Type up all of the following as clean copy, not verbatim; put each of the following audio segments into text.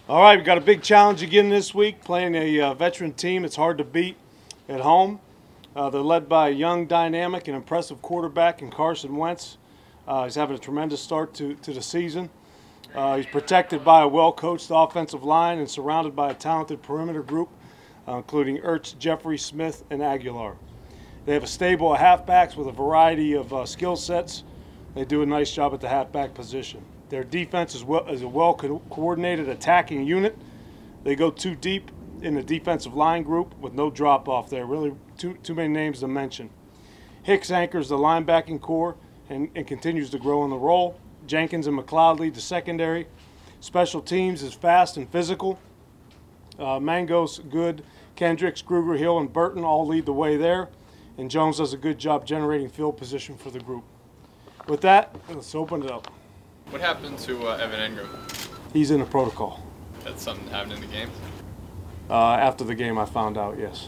All right, we got a big challenge again this week, playing a veteran team that's hard to beat at home. They're led by a young, dynamic, and impressive quarterback in Carson Wentz. He's having a tremendous start to the season. He's protected by a well-coached offensive line and surrounded by a talented perimeter group, including Ertz, Jeffrey, Smith, and Aguilar. They have a stable of halfbacks with a variety of skill sets. They do a nice job at the halfback position. Their defense is a well-coordinated attacking unit. They go too deep in the defensive line group with no drop-off there. Really too many names to mention. Hicks anchors the linebacking core and continues to grow in the role. Jenkins and McLeod lead the secondary. Special teams is fast and physical. Mangos, Good, Kendricks, Gruger, Hill, and Burton all lead the way there. And Jones does a good job generating field position for the group. With that, let's open it up. What happened to Evan Engram? He's in the protocol. That's something that happened in the game? After the game, I found out, yes.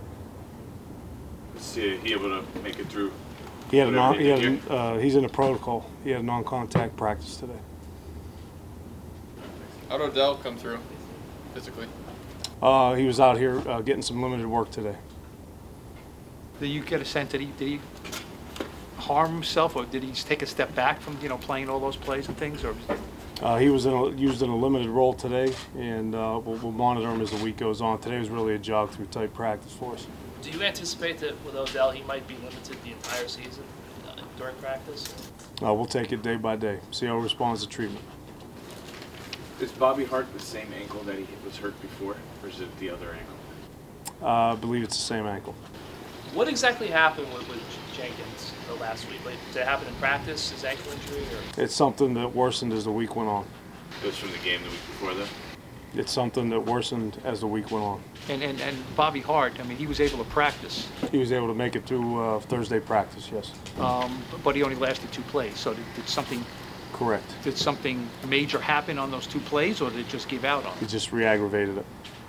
Was he able to make it through? He's in the protocol. He had a non-contact practice today. How'd Odell come through physically? He was out here getting some limited work today. Did you get a sense that did he harm himself, or did he just take a step back from playing all those plays and things, or? He was used in a limited role today, and we'll monitor him as the week goes on. Today was really a jog-through type practice for us. Do you anticipate that with Odell he might be limited the entire season during practice? We'll take it day by day, see how he responds to treatment. Is Bobby Hart the same ankle that he was hurt before, or is it the other ankle? I believe it's the same ankle. What exactly happened with Jenkins last week? Like, did it happen in practice, his ankle injury? Or? It's something that worsened as the week went on. It was from the game the week before, though? It's something that worsened as the week went on. And Bobby Hart, I mean, he was able to practice. He was able to make it through Thursday practice, yes. But he only lasted 2 plays. So did something? Correct. Did something major happen on those 2 plays, or did it just give out on He it? just re-aggravated it.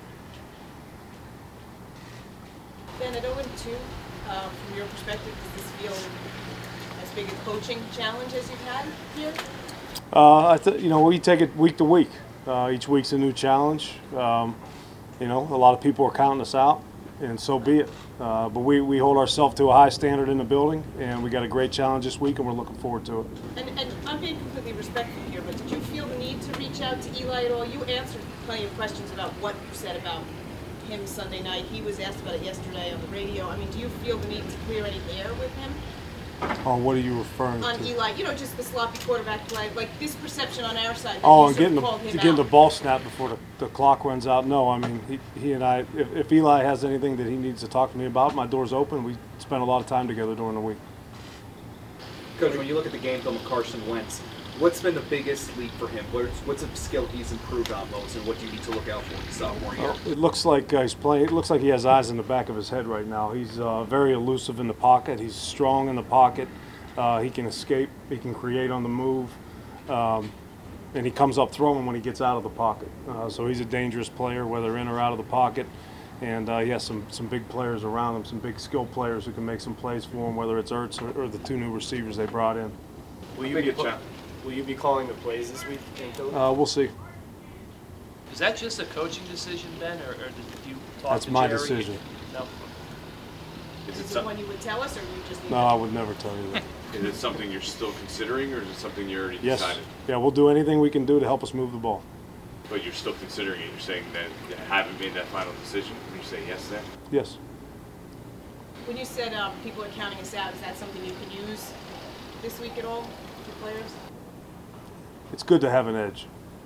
Ben, at 0-2, from your perspective, does this feel as big a coaching challenge as you've had here? We take it week to week. Each week's a new challenge. A lot of people are counting us out, and so be it. But we hold ourselves to a high standard in the building, and we got a great challenge this week, and we're looking forward to it. And I'm being completely respectful here, but did you feel the need to reach out to Eli at all? You answered plenty of questions about what you said about him Sunday night. He was asked about it yesterday on the radio. I mean, do you feel the need to clear any air with him? On what are you referring On to? Eli, just the sloppy quarterback play, like this perception on our side. That Oh, you and sort of called him getting the out. ball snapped before the clock runs out. No, I mean, he and I, if Eli has anything that he needs to talk to me about, my door's open. We spend a lot of time together during the week. Coach, when you look at the game film of Carson Wentz, what's been the biggest leap for him? What's a skill he's improved on most, and what do you need to look out for in the sophomore year? It looks like he's playing. It looks like he has eyes in the back of his head right now. He's very elusive in the pocket. He's strong in the pocket. He can escape. He can create on the move, and he comes up throwing when he gets out of the pocket. So he's a dangerous player, whether in or out of the pocket. And he has some big players around him, some big skill players who can make some plays for him, whether it's Ertz or the 2 new receivers they brought in. Will you be calling the plays this week in Philly? We'll see. Is that just a coaching decision, Ben, or did you talk That's to my Jerry? decision. No. Is it one you would tell us, or you just need No, I would never tell you that. Is it something you're still considering, or is it something you already Yes. decided? Yeah, we'll do anything we can do to help us move the ball. But you're still considering it. You're saying that you haven't made that final decision. When you say yes to that? Yes. When you said people are counting us out, is that something you can use this week at all for players? It's good to have an edge.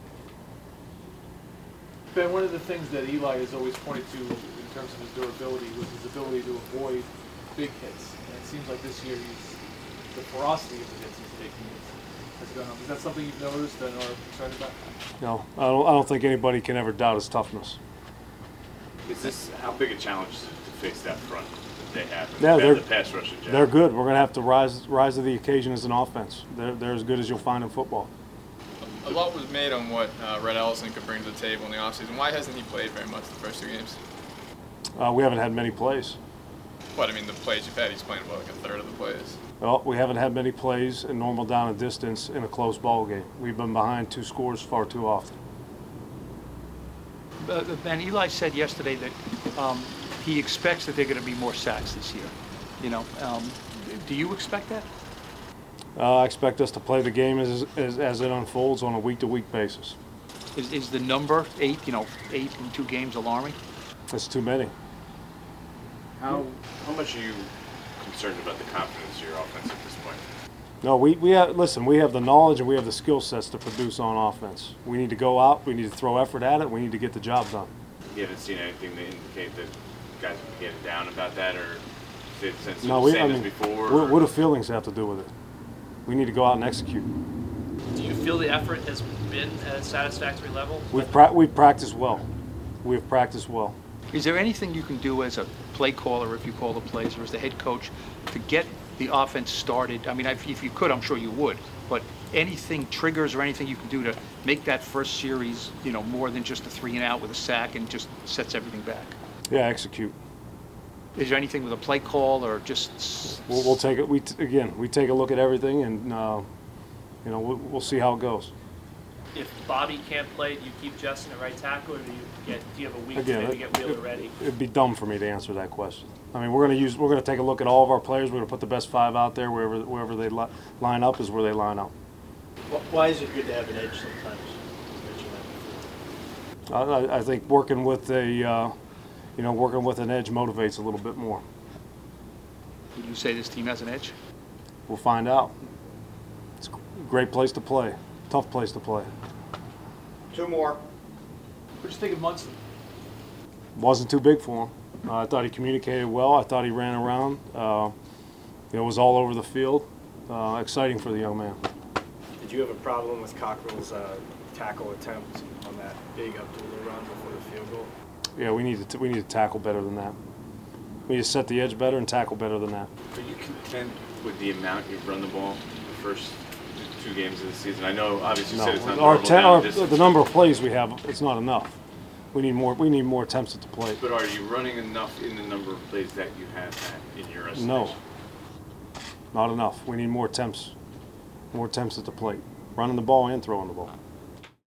Ben, one of the things that Eli has always pointed to in terms of his durability was his ability to avoid big hits. And it seems like this year the ferocity of the hits he's taking has gone up. Is that something you've noticed and are concerned about? No, I don't think anybody can ever doubt his toughness. Is this how big a challenge to face that front that they have? Yeah, the pass rush in general? They're good. We're going to have to rise to the occasion as an offense. They're as good as you'll find in football. A lot was made on what Red Ellison could bring to the table in the offseason. Why hasn't he played very much the first 2 games? We haven't had many plays. But, I mean, the plays you've had, he's playing, like a third of the plays. Well, we haven't had many plays in normal down and distance in a close ball game. We've been behind 2 scores far too often. Ben, Eli said yesterday that he expects that they're going to be more sacks this year. You know, do you expect that? I expect us to play the game as it unfolds on a week-to-week basis. Is the number 8, 8 in 2 games alarming? That's too many. How much are you concerned about the confidence of your offense at this point? No, we have, listen, we have the knowledge and we have the skill sets to produce on offense. We need to go out, we need to throw effort at it, we need to get the job done. You haven't seen anything to indicate that guys are getting down about that, or since it's No, the same as before? what do feelings have to do with it? We need to go out and execute. Do you feel the effort has been at a satisfactory level? We've practiced well. We've practiced well. Is there anything you can do as a play caller, if you call the plays, or as the head coach, to get the offense started? I mean, if you could, I'm sure you would. But anything, triggers or anything you can do to make that first series, more than just a 3-and-out with a sack and just sets everything back? Yeah, execute. Is there anything with a play call or just? We'll take it. We take a look at everything, and we'll see how it goes. If Bobby can't play, do you keep Justin at right tackle, or do you have a week to Again, maybe get Wheeler ready? It'd be dumb for me to answer that question. I mean, we're gonna take a look at all of our players. We're gonna put the best 5 out there. Wherever they line up is where they line up. Why is it good to have an edge sometimes? I think working with an edge motivates a little bit more. Would you say this team has an edge? We'll find out. It's a great place to play. Tough place to play. 2 more. What do you think of Munson? Wasn't too big for him. I thought he communicated well. I thought he ran around. It was all over the field. Exciting for the young man. Did you have a problem with Cockrell's tackle attempt on that big Abdullah run before the field goal? Yeah, we need to tackle better than that. We need to set the edge better and tackle better than that. Are you content with the amount you've run the ball the first 2 games of the season? I know, obviously, you said it's not normal the number of plays we have, it's not enough. We need more attempts at the plate. But are you running enough in the number of plays that you have had in your estimation? No, not enough. We need more attempts at the plate, running the ball and throwing the ball.